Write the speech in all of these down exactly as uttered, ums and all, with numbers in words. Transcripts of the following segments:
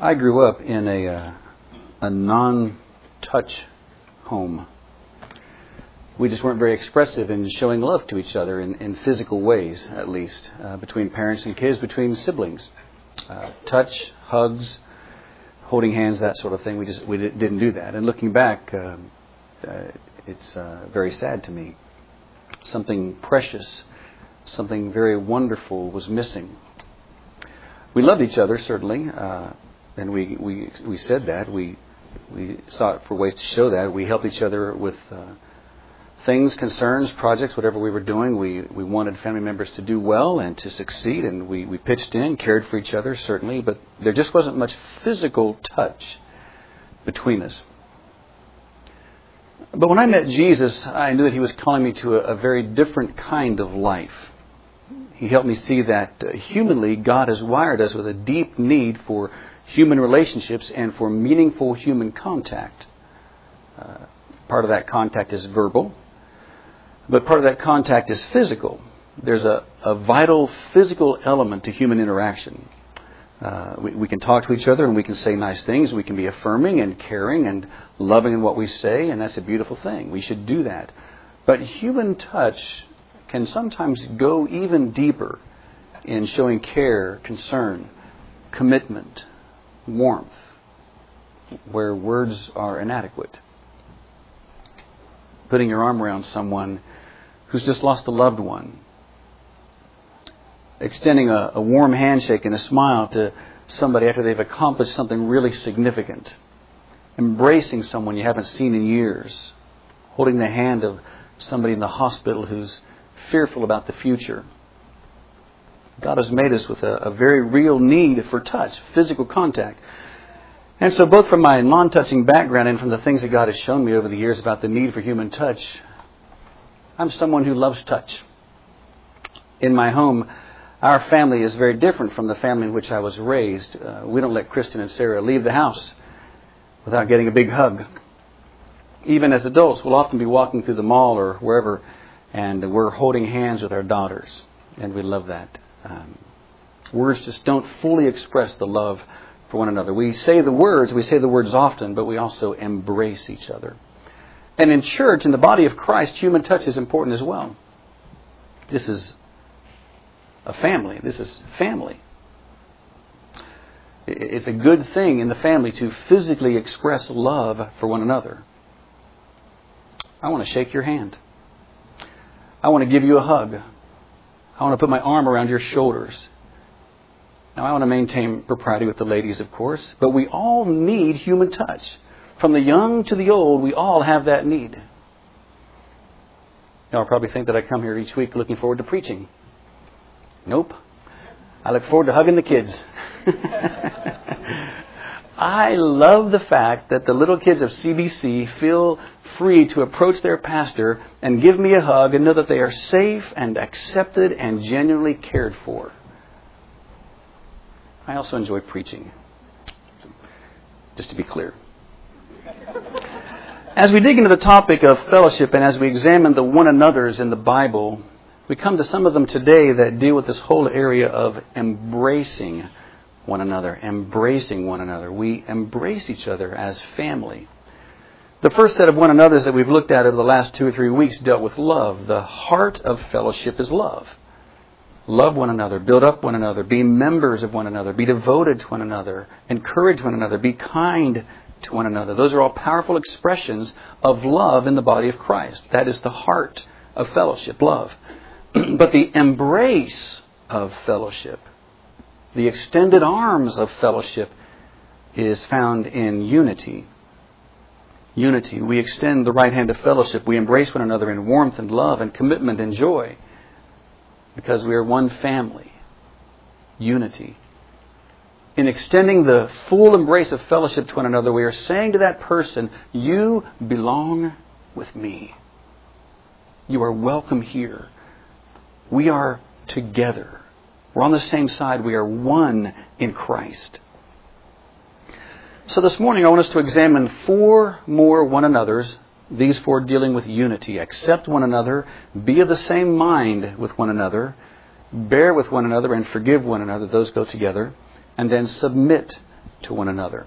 I grew up in a uh, a non-touch home. We just weren't very expressive in showing love to each other in, in physical ways, at least, uh, between parents and kids, between siblings. Uh, touch, hugs, holding hands, that sort of thing. We just we didn't do that. And looking back, uh, uh, it's uh, very sad to me. Something precious, something very wonderful was missing. We loved each other, certainly, uh, and we, we we said that. We we sought for ways to show that. We helped each other with uh, things, concerns, projects, whatever we were doing. We we wanted family members to do well and to succeed, and we, we pitched in, cared for each other, certainly, but there just wasn't much physical touch between us. But when I met Jesus, I knew that He was calling me to a, a very different kind of life. He helped me see that uh, humanly, God has wired us with a deep need for human relationships and for meaningful human contact. Uh, part of that contact is verbal, but part of that contact is physical. There's a, a vital physical element to human interaction. Uh, we, we can talk to each other and we can say nice things. We can be affirming and caring and loving in what we say, and that's a beautiful thing. We should do that. But human touch can sometimes go even deeper in showing care, concern, commitment, warmth, where words are inadequate. Putting your arm around someone who's just lost a loved one. Extending a, a warm handshake and a smile to somebody after they've accomplished something really significant. Embracing someone you haven't seen in years. Holding the hand of somebody in the hospital who's fearful about the future. God has made us with a, a very real need for touch, physical contact. And so both from my non-touching background and from the things that God has shown me over the years about the need for human touch, I'm someone who loves touch. In my home, our family is very different from the family in which I was raised. Uh, we don't let Kristen and Sarah leave the house without getting a big hug. Even as adults, we'll often be walking through the mall or wherever, and we're holding hands with our daughters, and we love that. Um, words just don't fully express the love for one another. We say the words, we say the words often, but we also embrace each other. And in church, in the body of Christ, human touch is important as well. This is a family. This is family. It's a good thing in the family to physically express love for one another. I want to shake your hand. I want to give you a hug. I want to put my arm around your shoulders. Now, I want to maintain propriety with the ladies, of course, but we all need human touch. From the young to the old, we all have that need. Y'all probably think that I come here each week looking forward to preaching. Nope. I look forward to hugging the kids. I love the fact that the little kids of C B C feel free to approach their pastor and give me a hug and know that they are safe and accepted and genuinely cared for. I also enjoy preaching, just to be clear. As we dig into the topic of fellowship and as we examine the one another's in the Bible, we come to some of them today that deal with this whole area of embracing one another, embracing one another. We embrace each other as family. The first set of one another's that we've looked at over the last two or three weeks dealt with love. The heart of fellowship is love. Love one another, build up one another, be members of one another, be devoted to one another, encourage one another, be kind to one another. Those are all powerful expressions of love in the body of Christ. That is the heart of fellowship, love. But the embrace of fellowship, the extended arms of fellowship, is found in unity. Unity. We extend the right hand of fellowship. We embrace one another in warmth and love and commitment and joy because we are one family. Unity. In extending the full embrace of fellowship to one another, we are saying to that person, you belong with me. You are welcome here. We are together. We're on the same side. We are one in Christ. So this morning I want us to examine four more one another's. These four dealing with unity. Accept one another. Be of the same mind with one another. Bear with one another and forgive one another. Those go together. And then submit to one another.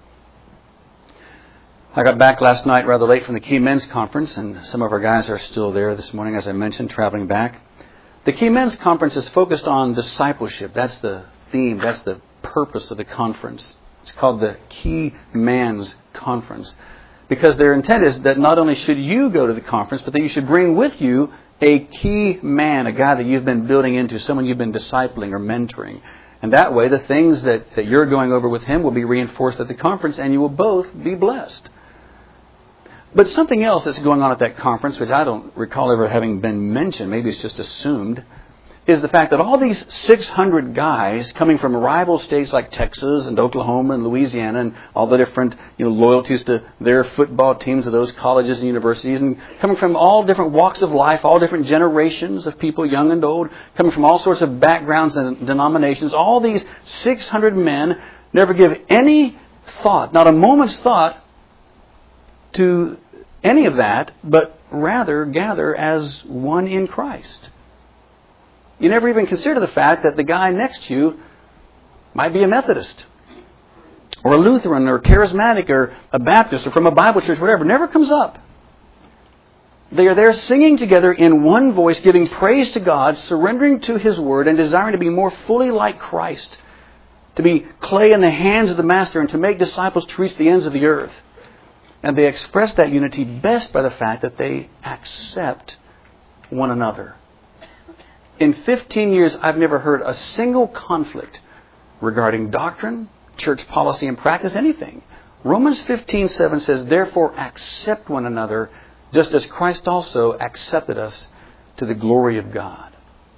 I got back last night rather late from the Key Men's Conference, and some of our guys are still there this morning, as I mentioned, traveling back. The Key Men's Conference is focused on discipleship. That's the theme. That's the purpose of the conference. It's called the Key Men's Conference, because their intent is that not only should you go to the conference, but that you should bring with you a key man, a guy that you've been building into, someone you've been discipling or mentoring. And that way, the things that, that you're going over with him will be reinforced at the conference, and you will both be blessed. But something else that's going on at that conference, which I don't recall ever having been mentioned, maybe it's just assumed, is the fact that all these six hundred guys coming from rival states like Texas and Oklahoma and Louisiana and all the different, you know, loyalties to their football teams of those colleges and universities, and coming from all different walks of life, all different generations of people, young and old, coming from all sorts of backgrounds and denominations, all these six hundred men never give any thought, not a moment's thought, to any of that, but rather gather as one in Christ. You never even consider the fact that the guy next to you might be a Methodist or a Lutheran or charismatic or a Baptist or from a Bible church, whatever. It never comes up. They are there singing together in one voice, giving praise to God, surrendering to His Word, and desiring to be more fully like Christ, to be clay in the hands of the Master and to make disciples to reach the ends of the earth. And they express that unity best by the fact that they accept one another. In fifteen years, I've never heard a single conflict regarding doctrine, church policy, and practice, anything. Romans fifteen seven says, "Therefore accept one another, just as Christ also accepted us to the glory of God."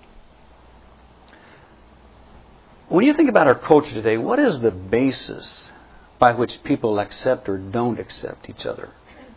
When you think about our culture today, what is the basis by which people accept or don't accept each other?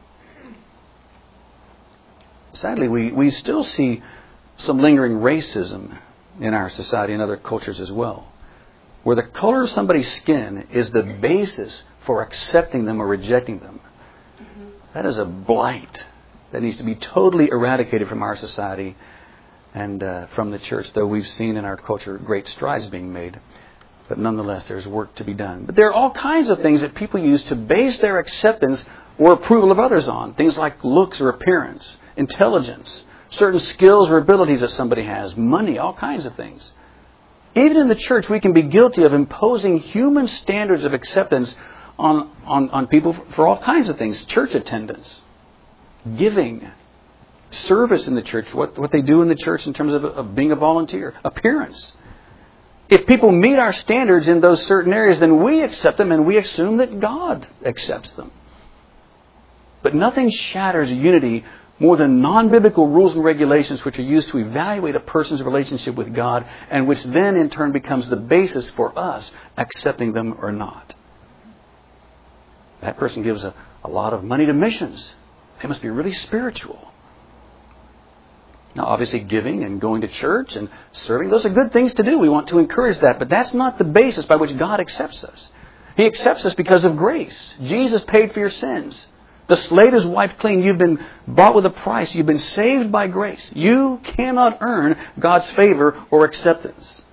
Sadly, we, we still see some lingering racism in our society and other cultures as well, where the color of somebody's skin is the basis for accepting them or rejecting them. That is a blight that needs to be totally eradicated from our society and uh, from the church, though we've seen in our culture great strides being made. But nonetheless, there's work to be done. But there are all kinds of things that people use to base their acceptance or approval of others on. Things like looks or appearance, intelligence, certain skills or abilities that somebody has, money, all kinds of things. Even in the church, we can be guilty of imposing human standards of acceptance on, on, on people for all kinds of things. Church attendance, giving, service in the church, what, what they do in the church in terms of, of being a volunteer, appearance. If people meet our standards in those certain areas, then we accept them and we assume that God accepts them. But nothing shatters unity more than non-biblical rules and regulations which are used to evaluate a person's relationship with God, and which then in turn becomes the basis for us accepting them or not. That person gives a, a lot of money to missions. They must be really spiritual. Now, obviously, giving and going to church and serving, those are good things to do. We want to encourage that. But that's not the basis by which God accepts us. He accepts us because of grace. Jesus paid for your sins. The slate is wiped clean. You've been bought with a price. You've been saved by grace. You cannot earn God's favor or acceptance.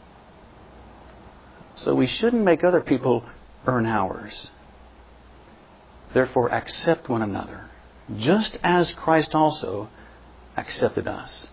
So we shouldn't make other people earn ours. Therefore, accept one another, just as Christ also accepted us.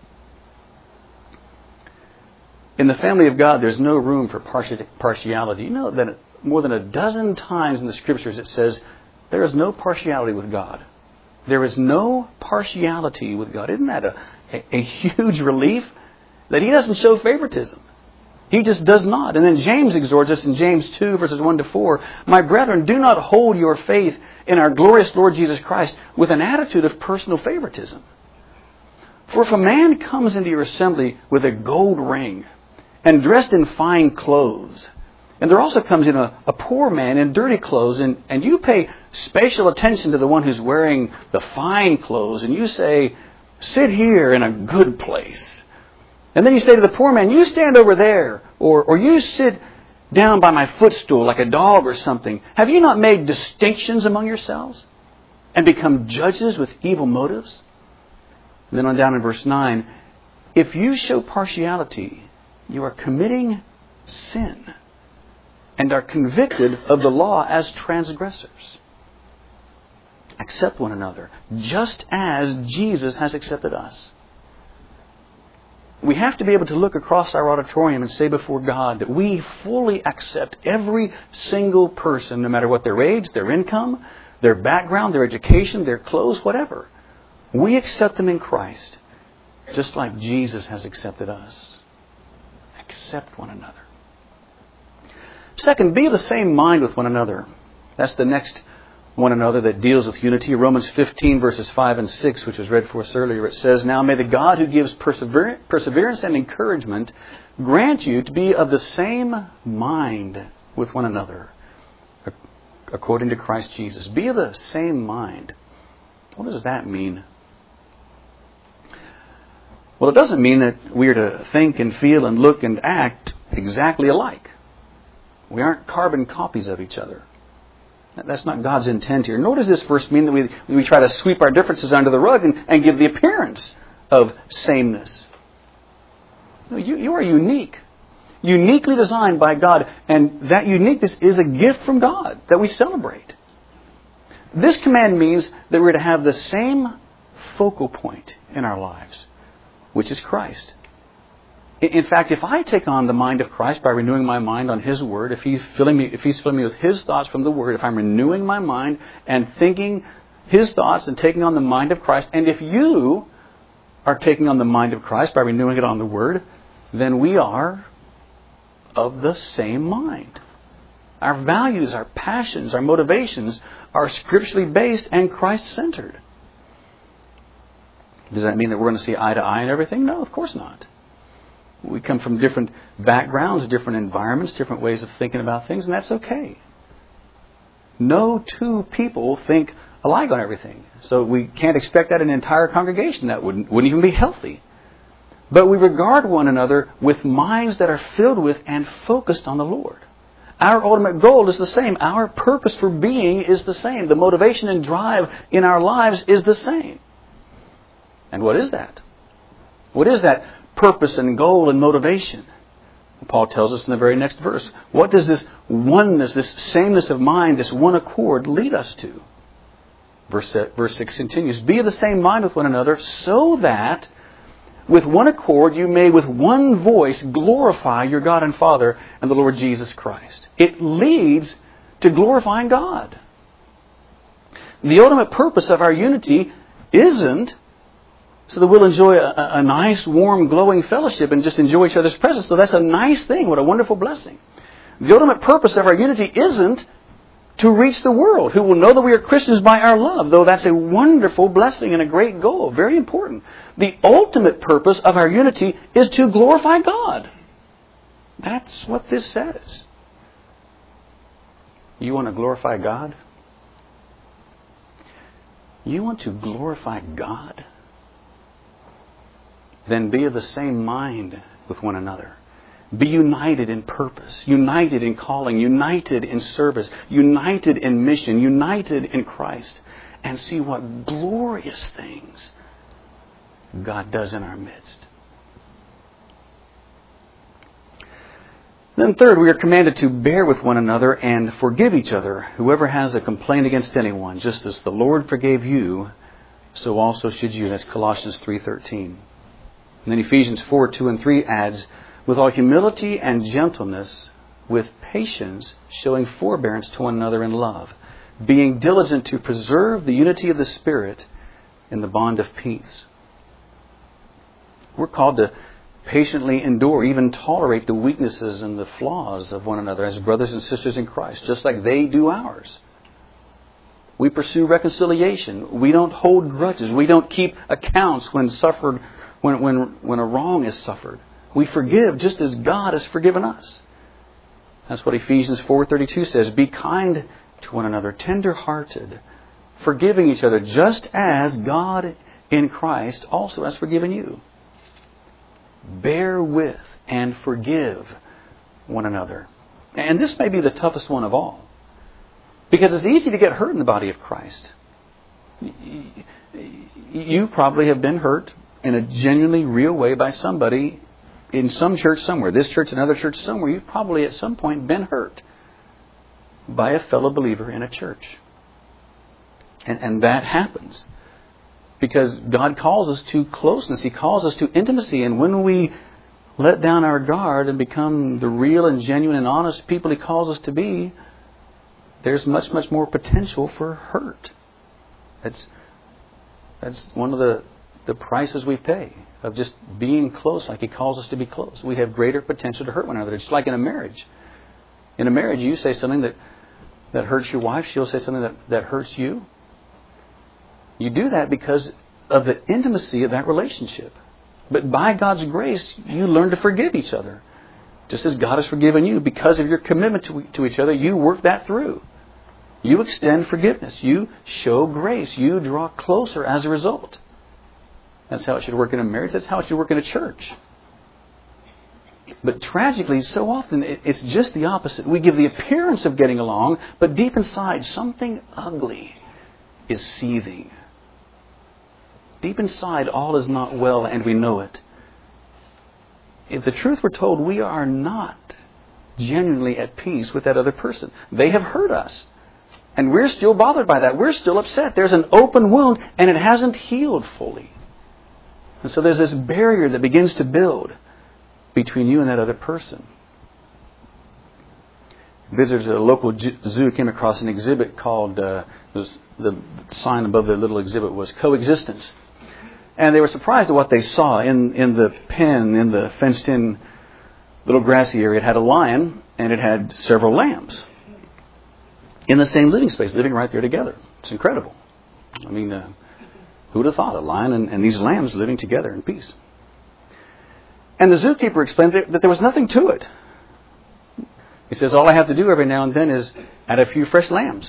In the family of God, there's no room for partiality. You know that more than a dozen times in the Scriptures it says there is no partiality with God. There is no partiality with God. Isn't that a, a, a huge relief? That He doesn't show favoritism. He just does not. And then James exhorts us in James two, verses one to four, "My brethren, do not hold your faith in our glorious Lord Jesus Christ with an attitude of personal favoritism. For if a man comes into your assembly with a gold ring and dressed in fine clothes, and there also comes in a, a poor man in dirty clothes, and, and you pay special attention to the one who's wearing the fine clothes, and you say, 'Sit here in a good place.' And then you say to the poor man, 'You stand over there,' or, or 'You sit down by my footstool like a dog or something. Have you not made distinctions among yourselves and become judges with evil motives?" And then on down in verse nine, "If you show partiality, you are committing sin. and are convicted of the law as transgressors. Accept one another, just as Jesus has accepted us. We have to be able to look across our auditorium and say before God that we fully accept every single person, no matter what their age, their income, their background, their education, their clothes, whatever. We accept them in Christ, just like Jesus has accepted us. Accept one another. Second, be of the same mind with one another. That's the next one another that deals with unity. Romans fifteen verses five and six, which was read for us earlier, it says, "Now may the God who gives persever- perseverance and encouragement grant you to be of the same mind with one another, according to Christ Jesus." Be of the same mind. What does that mean? Well, it doesn't mean that we are to think and feel and look and act exactly alike. We aren't carbon copies of each other. That's not God's intent here. Nor does this verse mean that we, we try to sweep our differences under the rug and, and give the appearance of sameness. No, you, you are unique. Uniquely designed by God. And that uniqueness is a gift from God that we celebrate. This command means that we're to have the same focal point in our lives, which is Christ. In fact, if I take on the mind of Christ by renewing my mind on His Word, if He's filling me, if He's filling me with His thoughts from the Word, if I'm renewing my mind and thinking His thoughts and taking on the mind of Christ, and if you are taking on the mind of Christ by renewing it on the Word, then we are of the same mind. Our values, our passions, our motivations are scripturally based and Christ-centered. Does that mean that we're going to see eye to eye in everything? No, of course not. We come from different backgrounds, different environments, different ways of thinking about things, and that's okay. No two people think alike on everything. So we can't expect that in an entire congregation. That wouldn't, wouldn't even be healthy. But we regard one another with minds that are filled with and focused on the Lord. Our ultimate goal is the same. Our purpose for being is the same. The motivation and drive in our lives is the same. And what is that? What is that purpose and goal and motivation? Paul tells us in the very next verse. What does this oneness, this sameness of mind, this one accord lead us to? Verse, verse six continues, "Be of the same mind with one another, so that with one accord you may with one voice glorify your God and Father and the Lord Jesus Christ." It leads to glorifying God. The ultimate purpose of our unity isn't so that we'll enjoy a, a nice, warm, glowing fellowship and just enjoy each other's presence. So that's a nice thing. What a wonderful blessing. The ultimate purpose of our unity isn't to reach the world, who will know that we are Christians by our love, though that's a wonderful blessing and a great goal. Very important. The ultimate purpose of our unity is to glorify God. That's what this says. You want to glorify God? You want to glorify God? Then be of the same mind with one another. Be united in purpose, united in calling, united in service, united in mission, united in Christ. And see what glorious things God does in our midst. Then third, we are commanded to bear with one another and forgive each other. Whoever has a complaint against anyone, just as the Lord forgave you, so also should you. That's Colossians three thirteen. And then Ephesians four, two and three adds, "With all humility and gentleness, with patience, showing forbearance to one another in love, being diligent to preserve the unity of the Spirit in the bond of peace." We're called to patiently endure, even tolerate the weaknesses and the flaws of one another as brothers and sisters in Christ, just like they do ours. We pursue reconciliation. We don't hold grudges. We don't keep accounts when suffered When, when, when a wrong is suffered. We forgive just as God has forgiven us. That's what Ephesians four thirty-two says. Be kind to one another, tender-hearted, forgiving each other, just as God in Christ also has forgiven you. Bear with and forgive one another. And this may be the toughest one of all. Because it's easy to get hurt in the body of Christ. You probably have been hurt in a genuinely real way by somebody in some church somewhere. This church, another church somewhere. You've probably at some point been hurt. by a fellow believer in a church. And, and that happens because God calls us to closeness. He calls us to intimacy. And when we let down our guard and become the real and genuine and honest people He calls us to be, there's much, much more potential for hurt. That's that's one of the, the prices we pay of just being close like He calls us to be close. We have greater potential to hurt one another. It's like in a marriage. In a marriage, you say something that, that hurts your wife. She'll say something that, that hurts you. You do that because of the intimacy of that relationship. But by God's grace, you learn to forgive each other. Just as God has forgiven you, because of your commitment to, to each other, you work that through. You extend forgiveness. You show grace. You draw closer as a result. That's how it should work in a marriage. That's how it should work in a church. But tragically, so often, it's just the opposite. We give the appearance of getting along, but deep inside, something ugly is seething. Deep inside, all is not well, and we know it. If the truth were told, we are not genuinely at peace with that other person. They have hurt us. And we're still bothered by that. We're still upset. There's an open wound, and it hasn't healed fully. And so there's this barrier that begins to build between you and that other person. Visitors at a local zoo came across an exhibit called, uh, was the sign above the little exhibit was coexistence. And they were surprised at what they saw in, in the pen, in the fenced-in little grassy area. It had a lion and it had several lambs in the same living space, living right there together. It's incredible. I mean, uh, who would have thought? A lion and, and these lambs living together in peace. And the zookeeper explained that there was nothing to it. He says, all I have to do every now and then is add a few fresh lambs.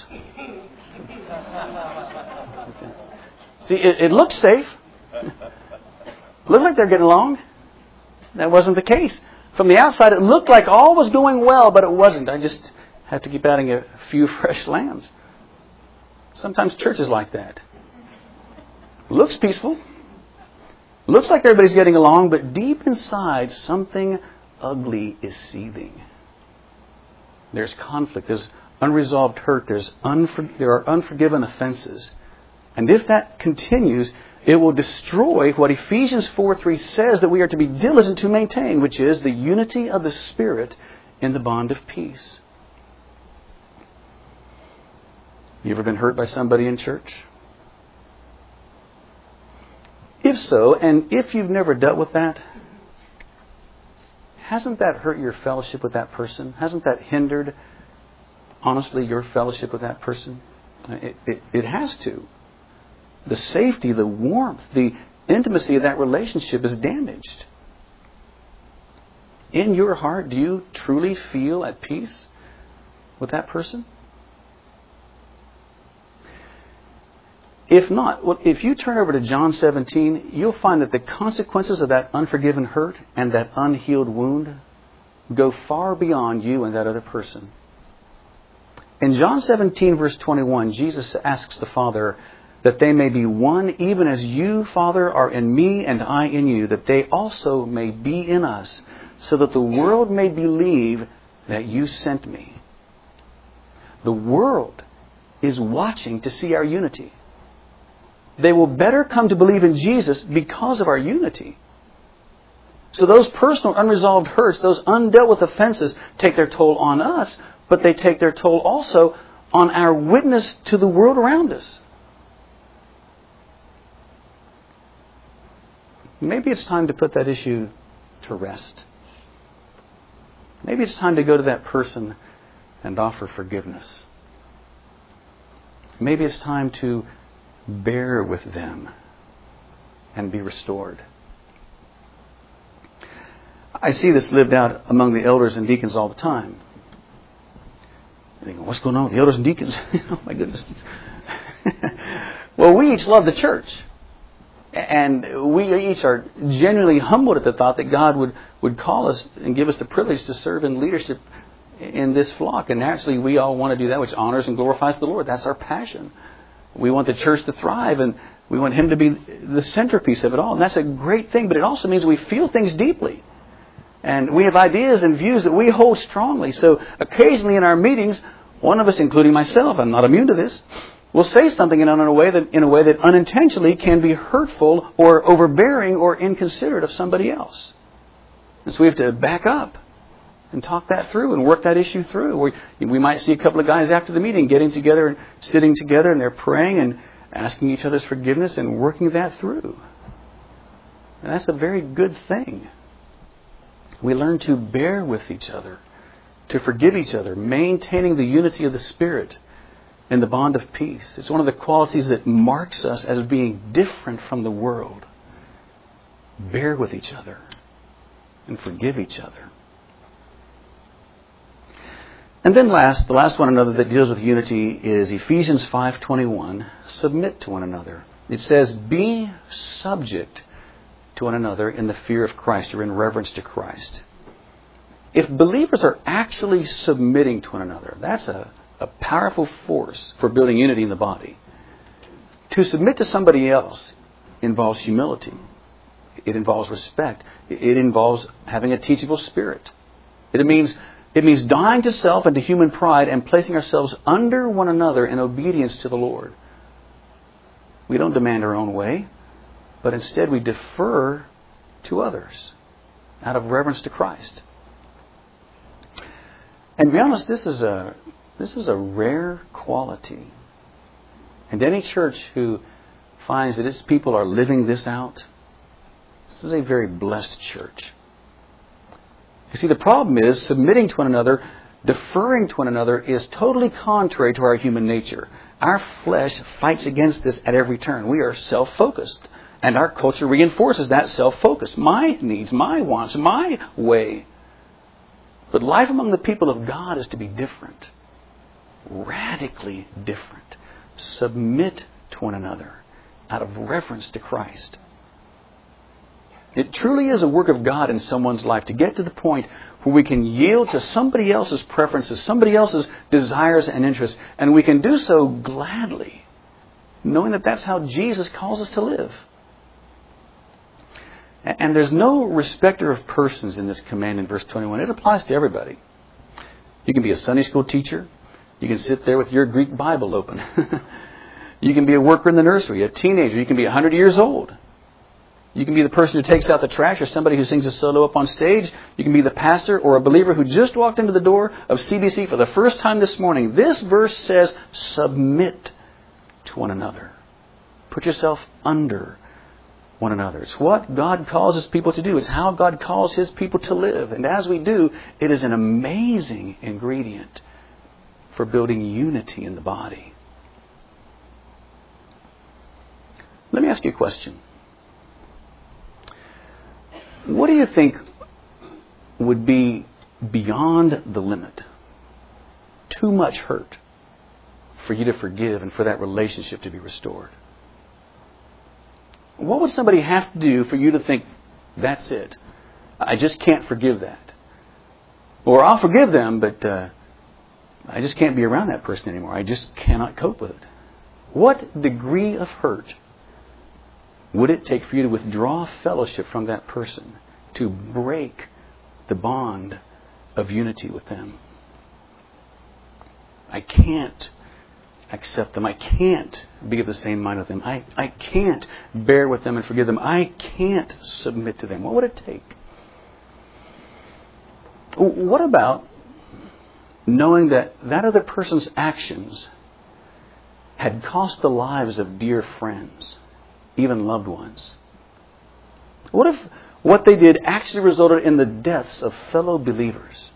See, it, it looks safe. Looked like they're getting along. That wasn't the case. From the outside, it looked like all was going well, but it wasn't. I just have to keep adding a few fresh lambs. Sometimes church is like that. Looks peaceful. Looks like everybody's getting along, but deep inside, something ugly is seething. There's conflict. There's unresolved hurt. There's unfor- there are unforgiven offenses. And if that continues, it will destroy what Ephesians four three says that we are to be diligent to maintain, which is the unity of the Spirit in the bond of peace. You ever been hurt by somebody in church? If so, and if you've never dealt with that, hasn't that hurt your fellowship with that person? Hasn't that hindered, honestly, your fellowship with that person? It, it, it has to. The safety, the warmth, the intimacy of that relationship is damaged. In your heart, do you truly feel at peace with that person? If not, well, if you turn over to John seventeen, you'll find that the consequences of that unforgiven hurt and that unhealed wound go far beyond you and that other person. In John seventeen, verse twenty-one, Jesus asks the Father that they may be one, even as you, Father, are in me and I in you, that they also may be in us, so that the world may believe that you sent me. The world is watching to see our unity. They will better come to believe in Jesus because of our unity. So those personal unresolved hurts, those undealt with offenses, take their toll on us, but they take their toll also on our witness to the world around us. Maybe it's time to put that issue to rest. Maybe it's time to go to that person and offer forgiveness. Maybe it's time to bear with them and be restored. I see this lived out among the elders and deacons all the time. I think, what's going on with the elders and deacons? Oh my goodness. Well, we each love the church. And we each are genuinely humbled at the thought that God would, would call us and give us the privilege to serve in leadership in this flock. And naturally, we all want to do that which honors and glorifies the Lord. That's our passion. We want the church to thrive, and we want Him to be the centerpiece of it all. And that's a great thing, but it also means we feel things deeply. And we have ideas and views that we hold strongly. So occasionally in our meetings, One of us, including myself, I'm not immune to this, will say something in a way that in a way that unintentionally can be hurtful or overbearing or inconsiderate of somebody else. And so we have to back up and talk that through and work that issue through. We, we might see a couple of guys after the meeting getting together and sitting together, and they're praying and asking each other's forgiveness and working that through. And that's a very good thing. We learn to bear with each other, to forgive each other, maintaining the unity of the Spirit and the bond of peace. It's one of the qualities that marks us as being different from the world. Bear with each other and forgive each other. And then last, the last one another that deals with unity is Ephesians five twenty-one. Submit to one another. It says, be subject to one another in the fear of Christ, or in reverence to Christ. If believers are actually submitting to one another, that's a, a powerful force for building unity in the body. To submit to somebody else involves humility. It involves respect. It involves having a teachable spirit. It means It means dying to self and to human pride and placing ourselves under one another in obedience to the Lord. We don't demand our own way, but instead we defer to others out of reverence to Christ. And to be honest, this is a this is a rare quality. And any church who finds that its people are living this out, this is a very blessed church. You see, the problem is submitting to one another, deferring to one another is totally contrary to our human nature. Our flesh fights against this at every turn. We are self-focused. And our culture reinforces that self-focus. My needs, my wants, my way. But life among the people of God is to be different. Radically different. Submit to one another out of reverence to Christ. It truly is a work of God in someone's life to get to the point where we can yield to somebody else's preferences, somebody else's desires and interests, and we can do so gladly, knowing that that's how Jesus calls us to live. And there's no respecter of persons in this command in verse twenty-one. It applies to everybody. You can be a Sunday school teacher. You can sit there with your Greek Bible open. You can be a worker in the nursery, a teenager. You can be one hundred years old. You can be the person who takes out the trash, or somebody who sings a solo up on stage. You can be the pastor or a believer who just walked into the door of C B C for the first time this morning. This verse says, submit to one another. Put yourself under one another. It's what God calls His people to do. It's how God calls His people to live. And as we do, it is an amazing ingredient for building unity in the body. Let me ask you a question. What do you think would be beyond the limit? Too much hurt for you to forgive and for that relationship to be restored? What would somebody have to do for you to think, that's it? I just can't forgive that. Or I'll forgive them, but uh, I just can't be around that person anymore. I just cannot cope with it. What degree of hurt would it take for you to withdraw fellowship from that person, to break the bond of unity with them? I can't accept them. I can't be of the same mind with them. I, I can't bear with them and forgive them. I can't submit to them. What would it take? What about knowing that that other person's actions had cost the lives of dear friends, even loved ones? What if what they did actually resulted in the deaths of fellow believers?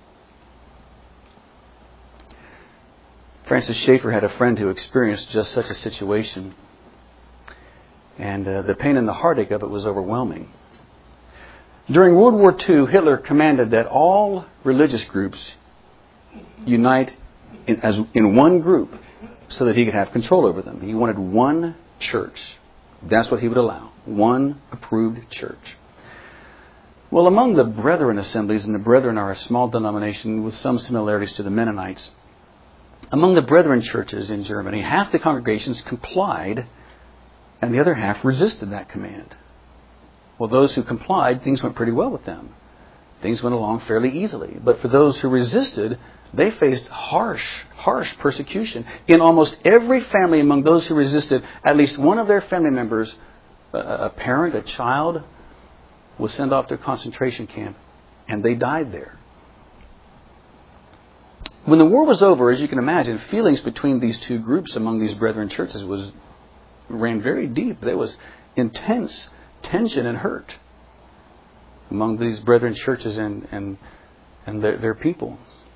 Francis Schaeffer had a friend who experienced just such a situation. And uh, the pain and the heartache of it was overwhelming. During World War Two, Hitler commanded that all religious groups unite in, as, in one group so that he could have control over them. He wanted one church. That's what he would allow. One approved church. Well, among the Brethren assemblies, and the Brethren are a small denomination with some similarities to the Mennonites, among the Brethren churches in Germany, half the congregations complied and the other half resisted that command. Well, those who complied, things went pretty well with them. Things went along fairly easily. But for those who resisted, They faced harsh, harsh persecution. In almost every family among those who resisted, at least one of their family members, a parent, a child, was sent off to a concentration camp, and they died there. When the war was over, as you can imagine, feelings between these two groups among these brethren churches was ran very deep. There was intense tension and hurt among these brethren churches and and, and their, their people.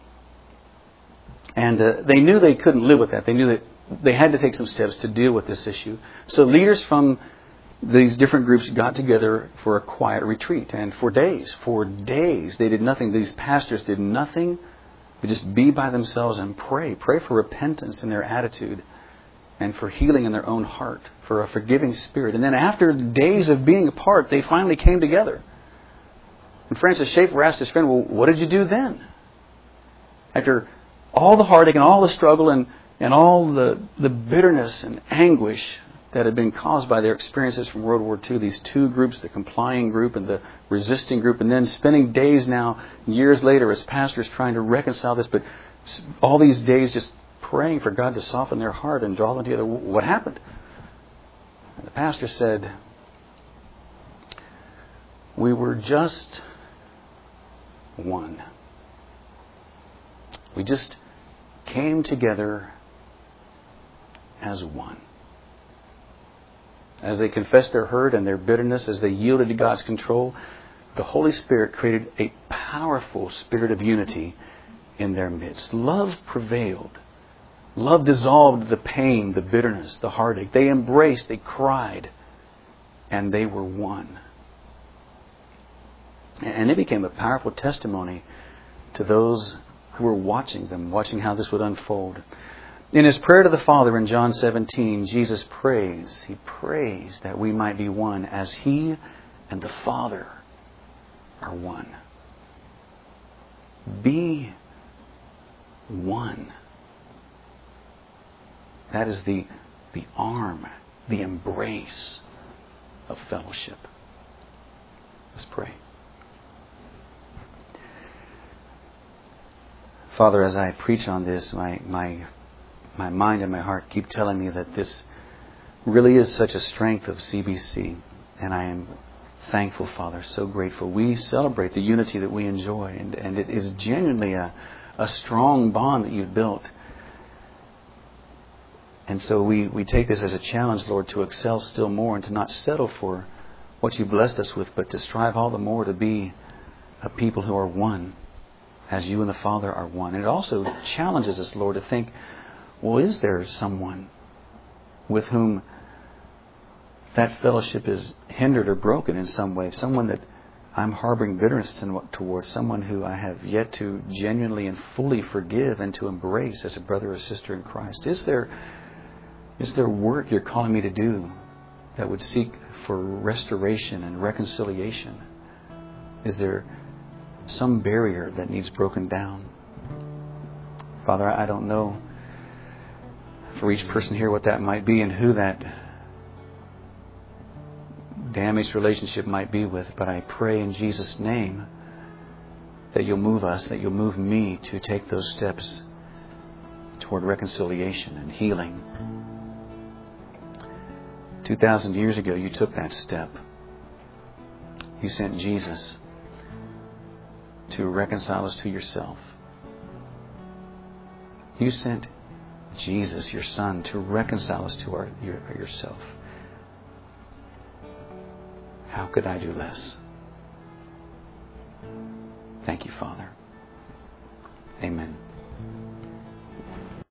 And uh, they knew they couldn't live with that. They knew that they had to take some steps to deal with this issue. So leaders from these different groups got together for a quiet retreat. And for days, for days, they did nothing. These pastors did nothing but just be by themselves and pray. Pray for repentance in their attitude and for healing in their own heart, for a forgiving spirit. And then after days of being apart, they finally came together. And Francis Schaeffer asked his friend, well, what did you do then? After all the heartache and all the struggle and, and all the, the bitterness and anguish that had been caused by their experiences from World War Two, these two groups, the complying group and the resisting group, and then spending days now, years later, as pastors trying to reconcile this, but all these days just praying for God to soften their heart and draw them together. What happened? And the pastor said, we were just one. We just came together as one. As they confessed their hurt and their bitterness, as they yielded to God's control, the Holy Spirit created a powerful spirit of unity in their midst. Love prevailed. Love dissolved the pain, the bitterness, the heartache. They embraced, they cried, and they were one. And it became a powerful testimony to those who were watching them, watching how this would unfold. In His prayer to the Father in John seventeen, Jesus prays, He prays that we might be one as He and the Father are one. Be one. That is the, the arm, the embrace of fellowship. Let's pray. Father, as I preach on this, my my my mind and my heart keep telling me that this really is such a strength of C B C. And I am thankful, Father, so grateful. We celebrate the unity that we enjoy. And, and it is genuinely a, a strong bond that you've built. And so we, we take this as a challenge, Lord, to excel still more and to not settle for what you blessed us with, but to strive all the more to be a people who are one, as you and the Father are one. And it also challenges us, Lord, to think, well, is there someone with whom that fellowship is hindered or broken in some way? Someone that I'm harboring bitterness towards, someone who I have yet to genuinely and fully forgive and to embrace as a brother or sister in Christ? Is there, is there work you're calling me to do that would seek for restoration and reconciliation? Is there some barrier that needs broken down? Father, I don't know for each person here what that might be and who that damaged relationship might be with, but I pray in Jesus' name that you'll move us, that you'll move me to take those steps toward reconciliation and healing. Two thousand years ago, you took that step. You sent Jesus to reconcile us to yourself. You sent Jesus, your Son, to reconcile us to our, your, yourself. How could I do less? Thank you, Father. Amen.